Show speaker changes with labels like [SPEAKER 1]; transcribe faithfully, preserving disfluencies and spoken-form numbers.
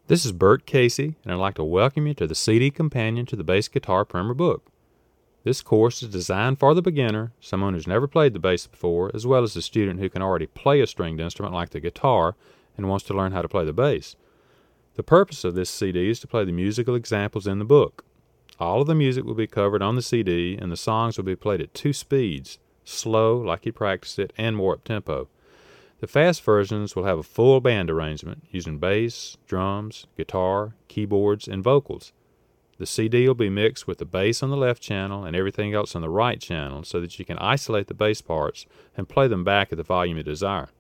[SPEAKER 1] This is Bert Casey, and I'd like to welcome you to the C D companion to the Bass Guitar Primer book. This course is designed for the beginner, someone who's never played the bass before, as well as a student who can already play a stringed instrument like the guitar and wants to learn how to play the bass. The purpose of this C D is to play the musical examples in the book. All of the music will be covered on the C D, and the songs will be played at two speeds, slow, like you practiced it, and more up-tempo. The fast versions will have a full band arrangement using bass, drums, guitar, keyboards, and vocals. The C D will be mixed with the bass on the left channel and everything else on the right channel so that you can isolate the bass parts and play them back at the volume you desire.